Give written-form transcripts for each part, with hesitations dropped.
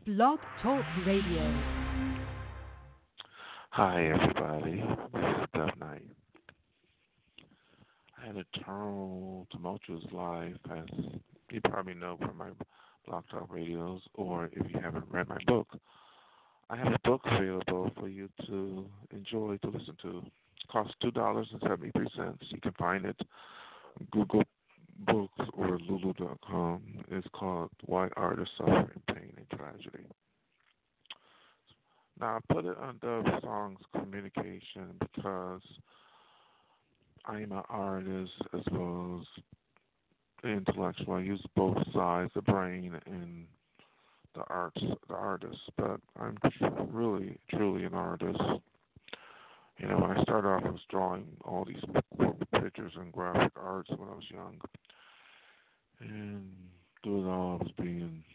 Blog Talk Radio. Hi, everybody. This is Dub Knight. I had a tumultuous life, as you probably know from my Blog Talk radios, or if you haven't read my book. I have a book available for you to enjoy, to listen to. It costs $2.73. You can find it on Google Books or Lulu.com. It's called Why Artists Suffer in Pain and Tragedy. Now, I put it under songs communication because I'm an artist as well as intellectual. I use both sides, the brain and the artist. But I'm really, truly an artist. You know, when I started off, I was drawing all these pictures and graphic arts when I was young. And through it all, I was being,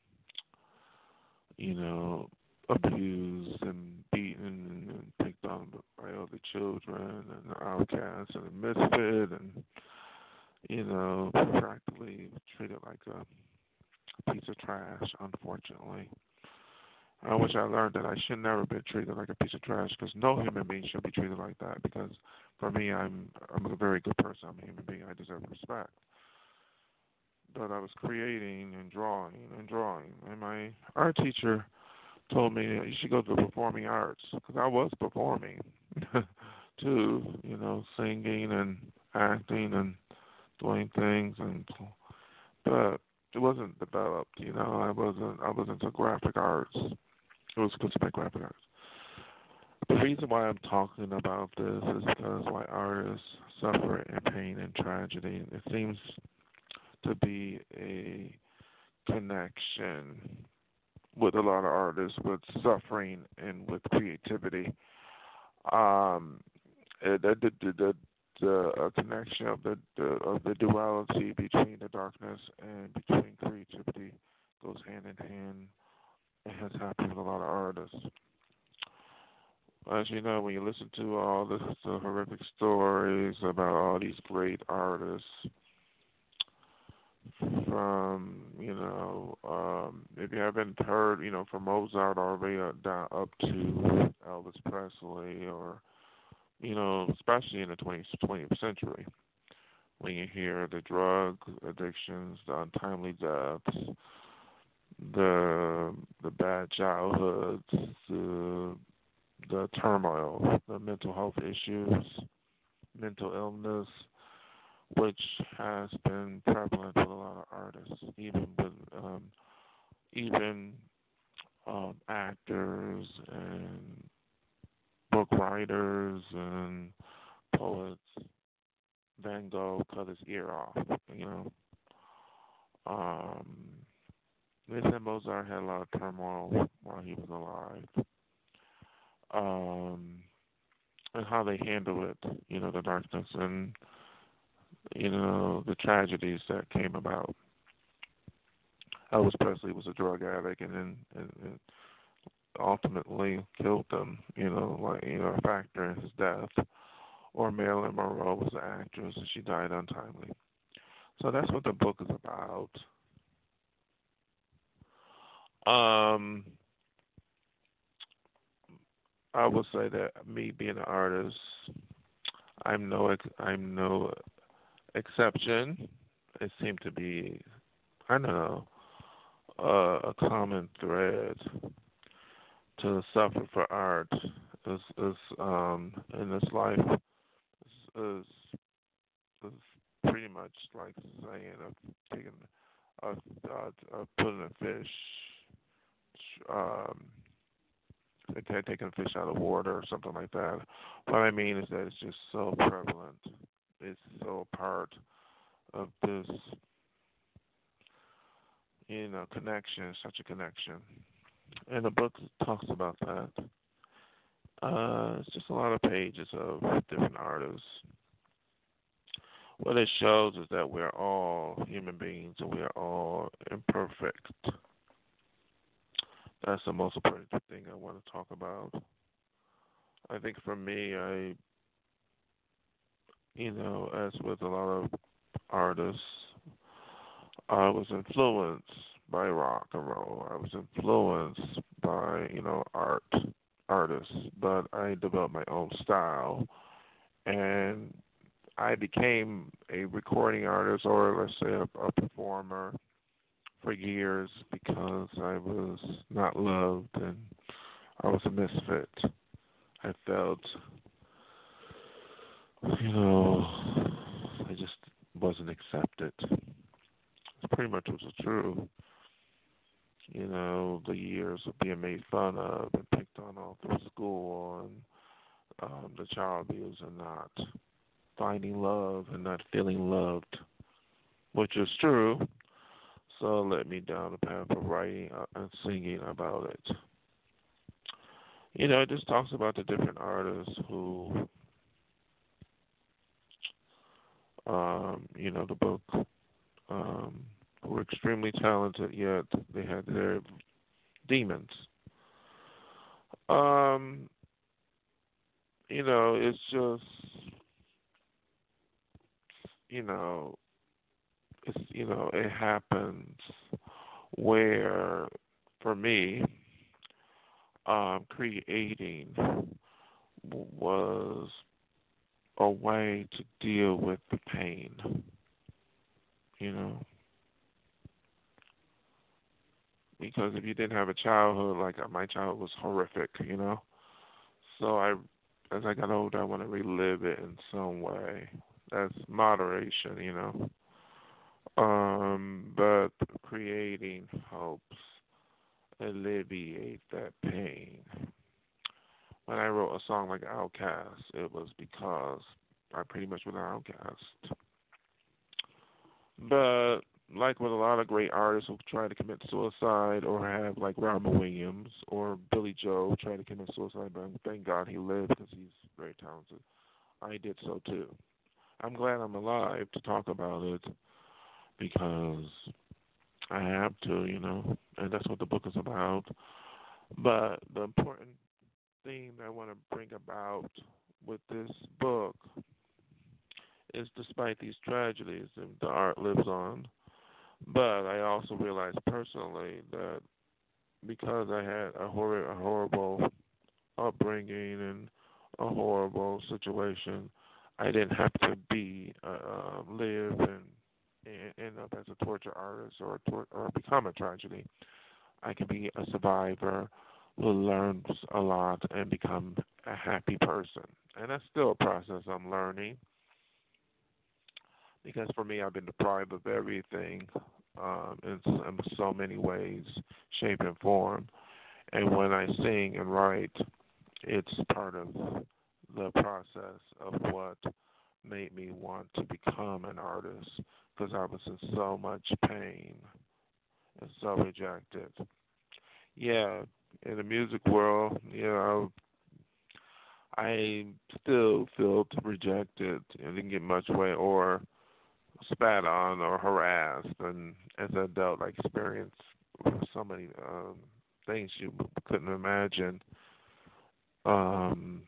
abused and beaten and picked on by other children and the outcast and the misfit and, practically treated like a piece of trash, unfortunately. Which I learned that I should never be treated like a piece of trash because no human being should be treated like that because for me, I'm a very good person. I'm a human being. I deserve respect. But I was creating and drawing. And my art teacher told me you should go to performing arts because I was performing too, singing and acting and doing things, but it wasn't developed. I wasn't into graphic arts. It was supposed to be graphic arts. The reason why I'm talking about this is because why artists suffer in pain and tragedy. It seems to be a connection with a lot of artists with suffering and with creativity. The connection of the duality between the darkness and between creativity goes hand in hand. It has happened with a lot of artists. As you know, when you listen to all the horrific stories about all these great artists, from if you haven't heard, from Mozart all the way down up to Elvis Presley, or especially in the 20th century, when you hear the drug addictions, the untimely deaths, the bad childhoods, the turmoil, the mental health issues, mental illness, which has been prevalent with a lot of artists, even with actors and book writers and poets. Van Gogh cut his ear off. They said Mozart had a lot of turmoil while he was alive. And how they handle it, the darkness and the tragedies that came about. Elvis Presley was a drug addict, and then ultimately killed him. A factor in his death. Or Marilyn Monroe was an actress, and she died untimely. So that's what the book is about. I will say that me being an artist, I'm no exception. It seemed to be, I don't know, a common thread to suffer for art is in this life is pretty much like saying of putting a fish, taking a fish out of water or something like that. What I mean is that it's just so prevalent. It's so part of this, connection, such a connection. And the book talks about that. It's just a lot of pages of different artists. What it shows is that we're all human beings and we are all imperfect. That's the most important thing I want to talk about. I think for me, as with a lot of artists, I was influenced by rock and roll. I was influenced by, artists, but I developed my own style, and I became a recording artist, or let's say a performer, for years because I was not loved and I was a misfit. I felt, I just wasn't accepted. It's pretty much was true. The years of being made fun of and picked on all through school, and the child abuse, and not finding love and not feeling loved, which is true. So it led me down the path of writing and singing about it. It just talks about the different artists who, the book, who were extremely talented, yet they had their demons. It's just, it happens where, for me, creating was a way to deal with the pain, because if you didn't have a childhood, like my childhood was horrific, so as I got older, I want to relive it in some way. That's moderation. But creating helps alleviate that pain. When I wrote a song like Outcast, it was because I pretty much was an outcast. But like with a lot of great artists who try to commit suicide, or have like Robin Williams or Billy Joel try to commit suicide, but thank God he lived because he's very talented. I did so too. I'm glad I'm alive to talk about it because I have to, and that's what the book is about. But the important thing that I want to bring about with this book is, despite these tragedies, the art lives on. But I also realized personally that because I had a horrible upbringing and a horrible situation, I didn't have to live and end up as a torture artist or become a tragedy. I can be a survivor who learns a lot and become a happy person. And that's still a process I'm learning, because for me, I've been deprived of everything in so many ways, shape, and form. And when I sing and write, it's part of the process of what made me want to become an artist, because I was in so much pain and so rejected. Yeah, in the music world, I still felt rejected and didn't get much way, or spat on or harassed, and as an adult, I experienced so many things you couldn't imagine. Um,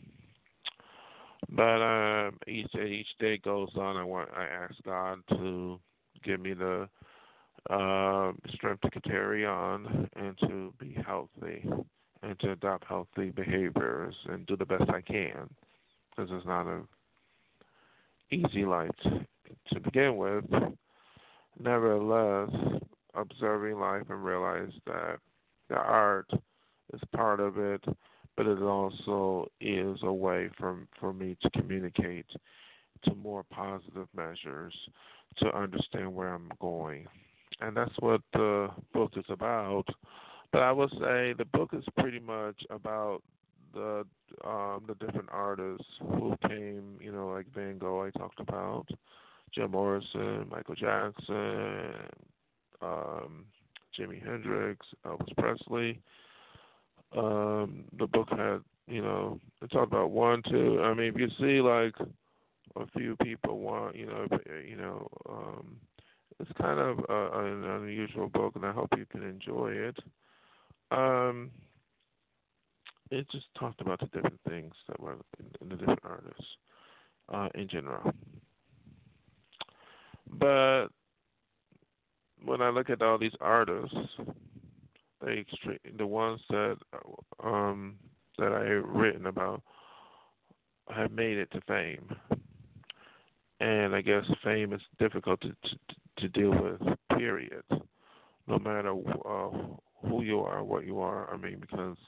but each day goes on, I ask God to give me the strength to carry on and to be healthy and to adopt healthy behaviors and do the best I can, because it's not an easy life to begin with. Nevertheless, observing life and realize that the art is part of it, but it also is a way for me to communicate to more positive measures, to understand where I'm going. And that's what the book is about. But I would say the book is pretty much about the different artists who came, like Van Gogh I talked about, Jim Morrison, Michael Jackson, Jimi Hendrix, Elvis Presley. The book had, it talked about one, two. I mean, if you see like a few people it's kind of an unusual book, and I hope you can enjoy it. Um, it just talked about the different things that were in the different artists in general. But when I look at all these artists, the ones um that I've written about have made it to fame, and I guess fame is difficult to deal with. Period. No matter who you are, what you are. I mean, because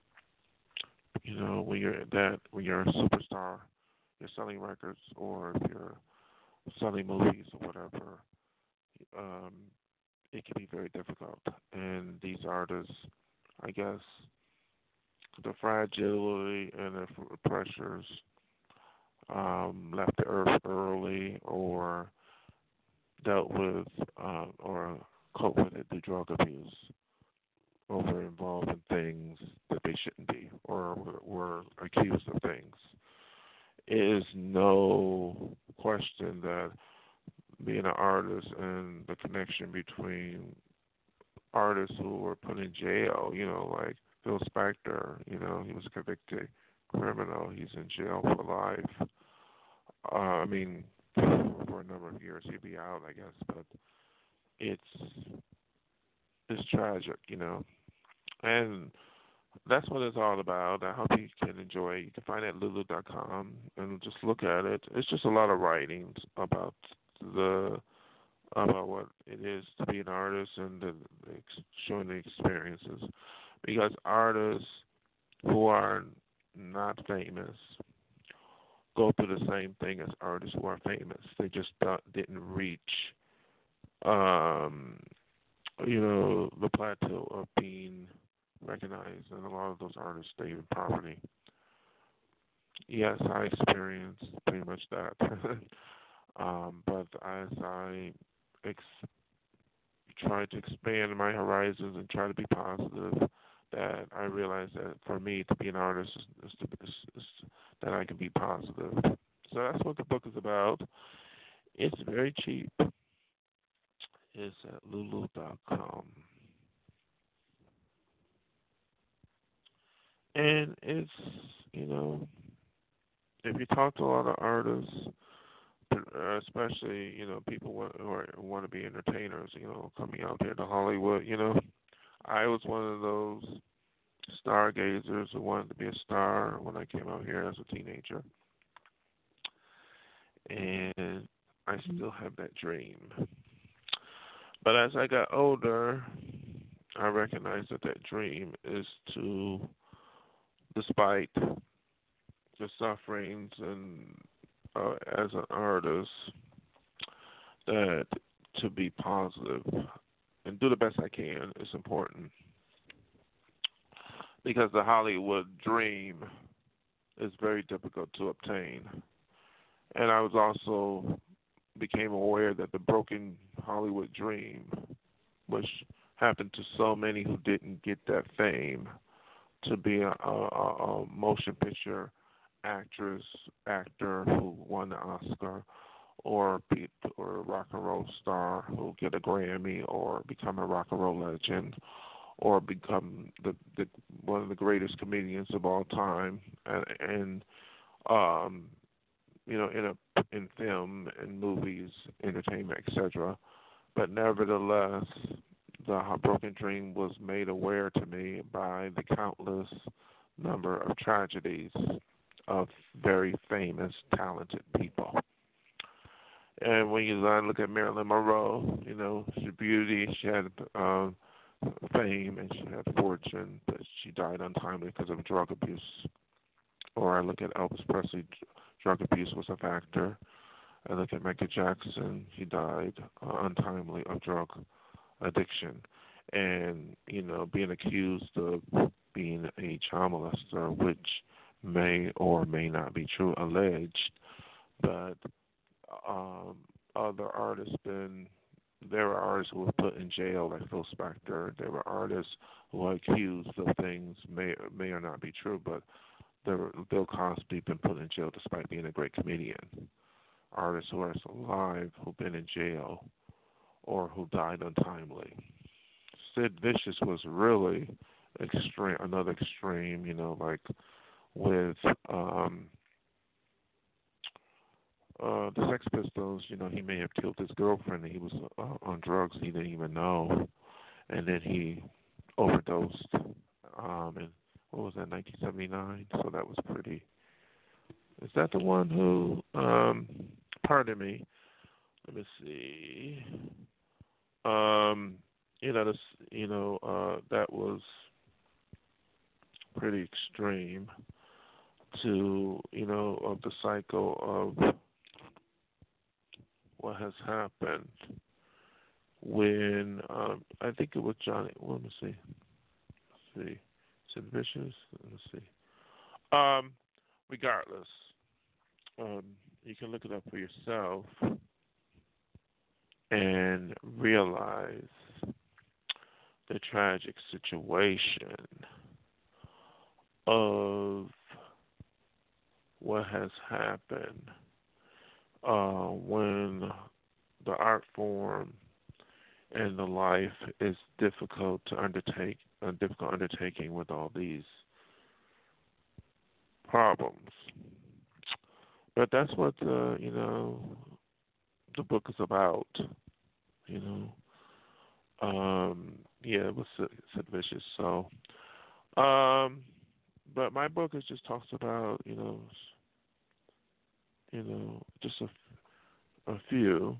when you're a superstar, you're selling records, or if you're selling movies or whatever, um, it can be very difficult. And these artists, I guess, the fragility and the pressures left the earth early, or dealt with or coped with it through drug abuse, or were involved in things that they shouldn't be, or were accused of things. It is no question that being an artist and the connection between artists who were put in jail, like Phil Spector, he was a convicted criminal. He's in jail for life. I mean, for a number of years he'd be out, I guess, but it's it's tragic. And that's what it's all about. I hope you can enjoy it. You can find it at lulu.com and just look at it. It's just a lot of writings the about what it is to be an artist, and showing the experiences. Because artists who are not famous go through the same thing as artists who are famous. They just didn't reach, um, the plateau of being recognized, and a lot of those artists stay in poverty. Yes, I experienced pretty much that. But as I ex- try to expand my horizons and try to be positive, that I realized that for me to be an artist is that I can be positive. So that's what the book is about. It's very cheap. It's at lulu.com. And it's, you know, if you talk to a lot of artists, especially, people who want to be entertainers, coming out here to Hollywood, I was one of those stargazers who wanted to be a star when I came out here as a teenager. And I still have that dream. But as I got older, I recognized that dream is despite the sufferings and as an artist, that to be positive and do the best I can is important, because the Hollywood dream is very difficult to obtain. And I was also became aware that the broken Hollywood dream, which happened to so many who didn't get that fame, to be a motion picture actress, actor who won the Oscar, or or a rock and roll star who get a Grammy, or become a rock and roll legend, or become the one of the greatest comedians of all time, and um, in film and movies, entertainment, etc. But nevertheless, the broken dream was made aware to me by the countless number of tragedies of very famous, talented people. And when you look at Marilyn Monroe, she's beauty, she had fame, and she had fortune, but she died untimely because of drug abuse. Or I look at Elvis Presley, drug abuse was a factor. I look at Michael Jackson, he died untimely of drug addiction. And, being accused of being a child molester, which may or may not be true, alleged, but um, other artists there were artists who were put in jail, like Phil Spector. There were artists who were accused of things may or not be true, but Bill Cosby been put in jail despite being a great comedian. Artists who are still alive who've been in jail or who died untimely. Sid Vicious was really extreme, another extreme, like with the Sex Pistols, he may have killed his girlfriend and he was on drugs and he didn't even know, and then he overdosed. And what was that, 1979? So that was pretty. Is that the one who? Pardon me. Let me see. Um, this, that was pretty extreme to, of the cycle of what has happened when I think it was Johnny. Well, let me see. Let's see. Sid Vicious. Let's see. Regardless, you can look it up for yourself and realize the tragic situation of what has happened when the art form and the life is difficult to undertake, a difficult undertaking with all these problems. But that's what the book is about. You yeah, it was Sid Vicious. So, but my book is just talks about just a few.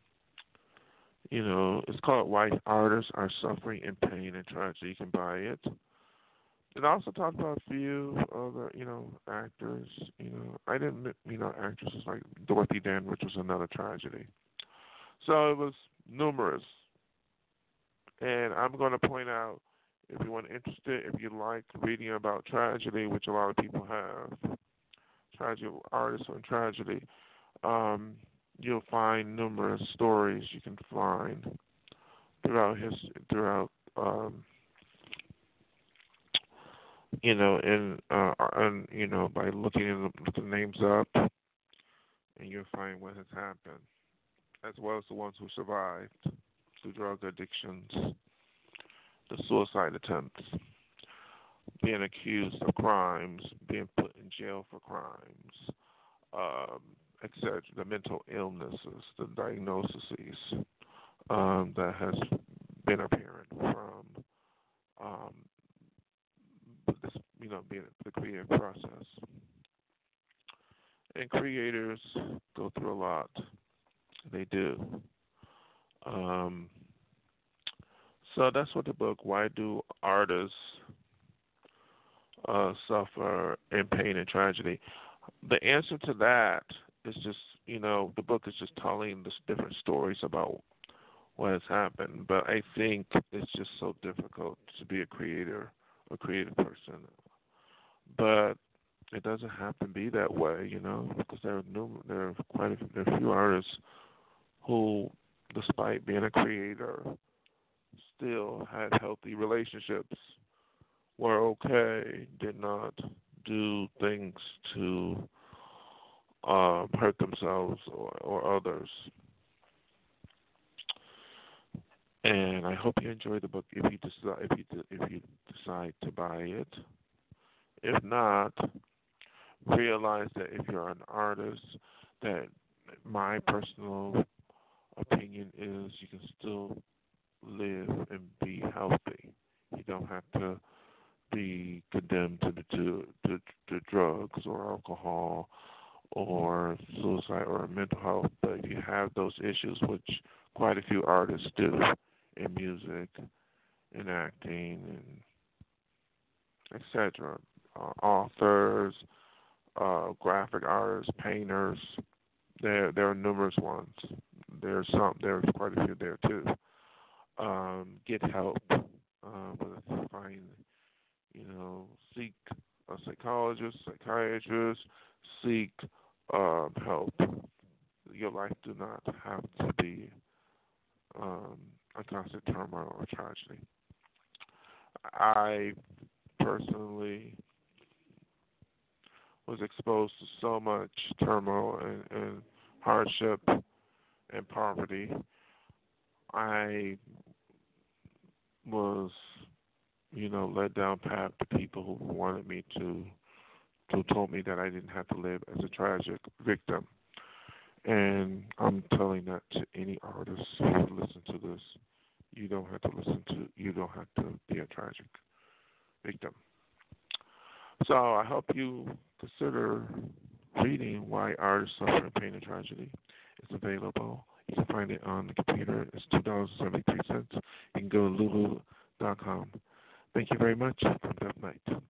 It's called Why Artists Are Suffering in Pain and Tragedy. You can buy it. It also talked about a few other, actors. I didn't, actresses like Dorothy Dandridge was another tragedy. So it was numerous. And I'm going to point out, if you want interested, if you like reading about tragedy, which a lot of people have, tragedy artists on tragedy, you'll find numerous stories you can find throughout and by looking the names up, and you'll find what has happened, as well as the ones who survived through drug addictions, the suicide attempts, being accused of crimes, being put in jail for crimes, etc. The mental illnesses, the diagnoses that has been apparent from this, being the creative process. And creators go through a lot. They do. So that's what the book, Why Do Artists Suffer in Pain and Tragedy? The answer to that is just, the book is just telling us different stories about what has happened. But I think it's just so difficult to be a creative person. But it doesn't have to be that way, because there are there are few artists who, despite being a creator, still had healthy relationships, were okay, did not do things to hurt themselves or others. And I hope you enjoy the book if you decide to buy it. If not, realize that if you're an artist, that my personal opinion is you can still live and be healthy. You don't have to be condemned to drugs or alcohol or suicide or mental health. But if you have those issues, which quite a few artists do in music, in acting, and etc., authors, graphic artists, painters, there are numerous ones. There's quite a few there too. Get help. Find, seek a psychologist, psychiatrist, seek help. Your life do not have to be a constant turmoil or tragedy. I personally was exposed to so much turmoil and hardship and poverty. I was, led down path to people who wanted me who told me that I didn't have to live as a tragic victim. And I'm telling that to any artist who listen to this. You don't have to you don't have to be a tragic victim. So I hope you consider reading Why Artists Suffer in Pain and Tragedy. It's available. You can find it on the computer. It's $2.73. You can go to lulu.com. Thank you very much. Have a good night.